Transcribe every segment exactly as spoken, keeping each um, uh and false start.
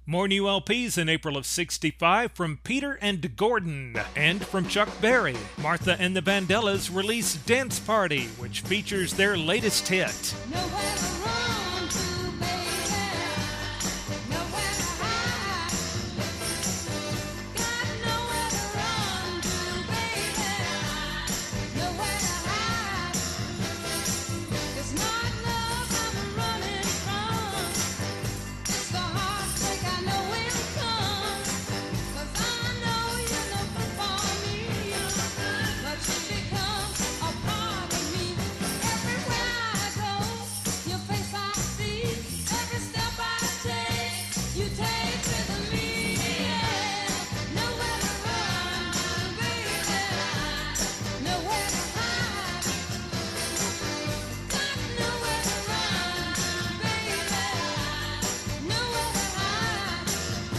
More new L Ps in April of sixty-five from Peter and Gordon. And from Chuck Berry, Martha and the Vandellas release Dance Party, which features their latest hit. Nowhere to run to, baby. Nowhere to hide. Got nowhere to run to, baby. Nowhere to hide. It's not love I'm running from. It's the heartbreak I know will come. 'Cause I know you're looking for me. But you become a part of me. Everywhere I go, your face I see. Every step I take, you take with me. Nowhere to run to, baby. Nowhere to hide. Got nowhere to run to, baby. Nowhere to hide.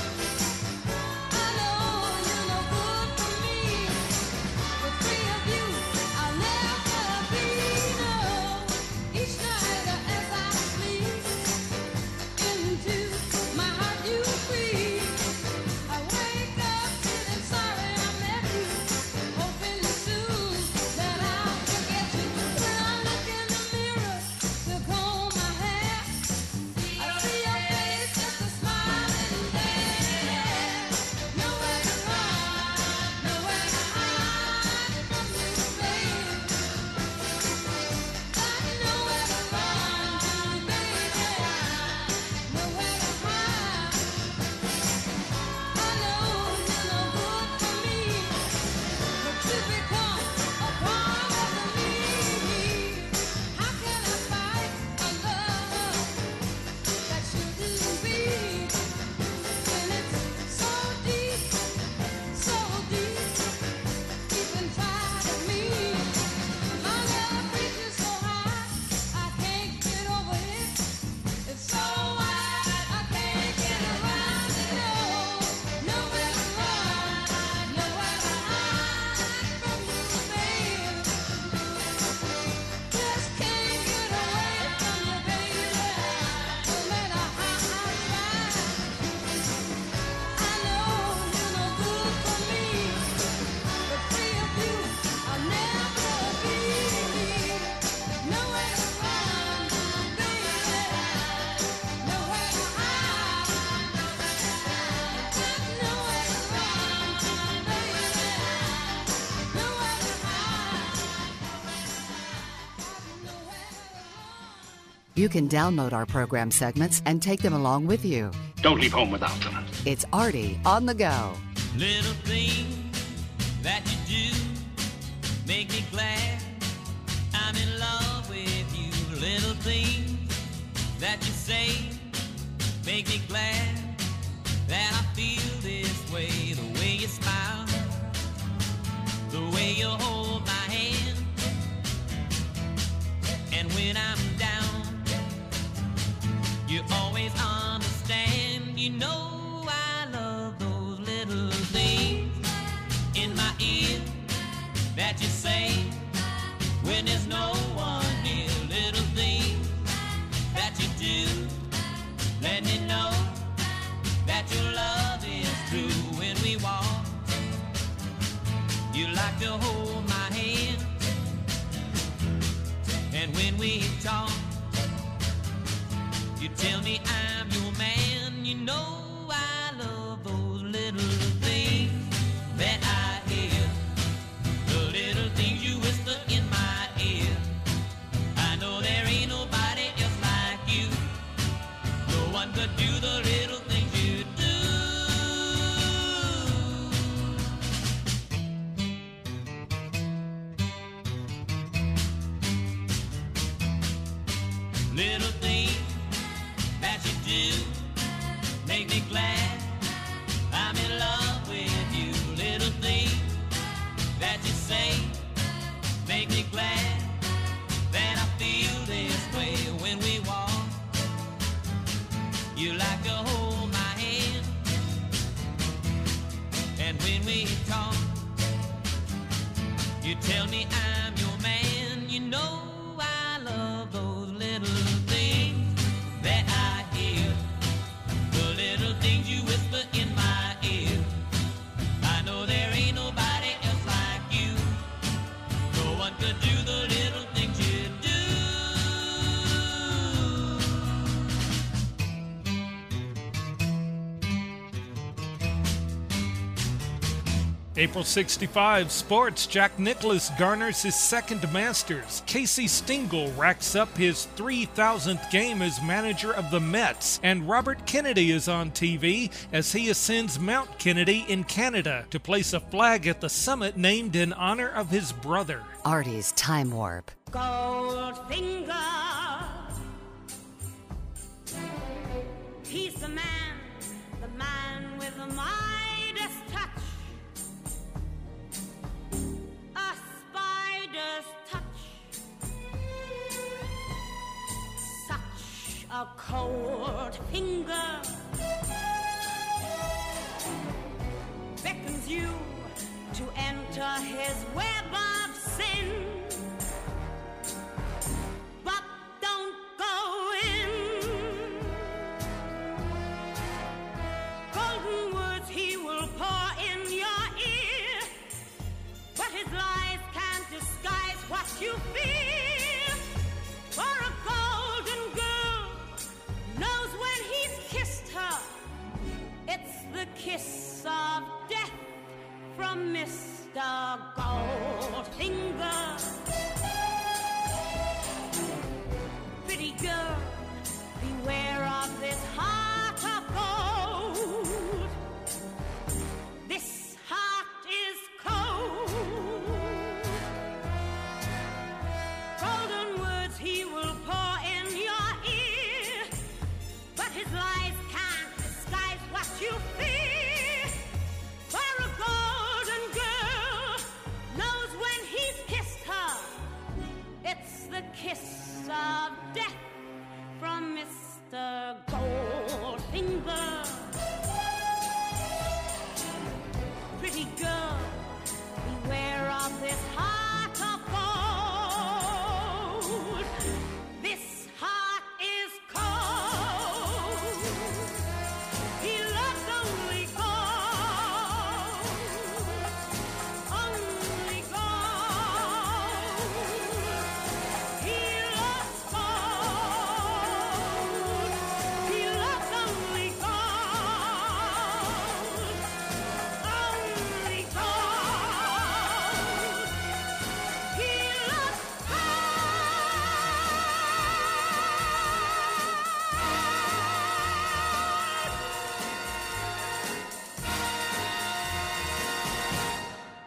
I know you're no good for me. But free of you, I'll never be. No, each night as I sleep, into my heart you breathe. I wake up feeling sorry I met you, hoping soon that I'll forget you. When I look in the mirror to comb my hair, I see your face just a smiling there. Nowhere to run, nowhere to hide from you, babe. Got nowhere to run to, baby. Nowhere to hide. I know you're no good for me, but you become a part of me. How can I fight a love that shouldn't be when it's so deep, so deep, deep inside of me? My love reaches so high, I can't get over it. It's so wide, I can't get around it. No, nowhere to run, nowhere to hide from you, babe. Just can't get away from you, baby. No matter how I try. I know you're no good for me, but free of you, I'll never be. Nowhere to run to, baby. Nowhere to hide. Got nowhere to run to, baby. Nowhere to hide. Nowhere to run. You can download our program segments and take them along with you. Don't leave home without them. It's Artie on the go. Little things that you do make me glad I'm in love with you. Little things that you say make me glad that I feel this way. The way you smile, the way you hold my hand, and when I'm down, you always understand. You know I love those little things in my ear that you say when there's no one near. Little things that you do let me know that your love is true. When we walk, you like to hold my hand, and when we talk, you tell me I'm your man. You know I love those little things that I hear, the little things you whisper in my ear. I know there ain't nobody else like you. No one could do the little things you do. Little things that you do make me glad I'm in love with you. Little things that you say make me glad that I feel this way. When we walk, you like to hold my hand, and when we talk, you tell me I'm your man. You know I love those little things that I hear, the little things you April sixty-five, sports. Jack Nicklaus garners his second Masters. Casey Stengel racks up his three thousandth game as manager of the Mets. And Robert Kennedy is on T V as he ascends Mount Kennedy in Canada to place a flag at the summit named in honor of his brother. Artie's Time Warp. Goldfinger, he's the man, the man with the Midas touch, a spider's touch, such a cold finger beckons you to enter his web of sin. But don't go in. Golden words he will pour in your ear, but his lies can't disguise what you feel. For a golden girl knows when he's kissed her, it's the kiss of death from Mister Goldfinger. Pretty girl, beware of this heart of gold. This heart is cold. Golden words he will pour in your ear, but his lies can't disguise what you fear. For a golden girl knows when he's kissed her, it's the kiss of death from Mister Goldfinger. Pretty girl, beware of this heart of gold. This heart is cold. He loves only gold, only gold. He loves gold. He loves only gold, only gold. He loves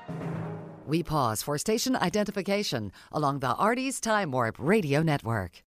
We pause for station identification along the Artie's Time Warp Radio Network.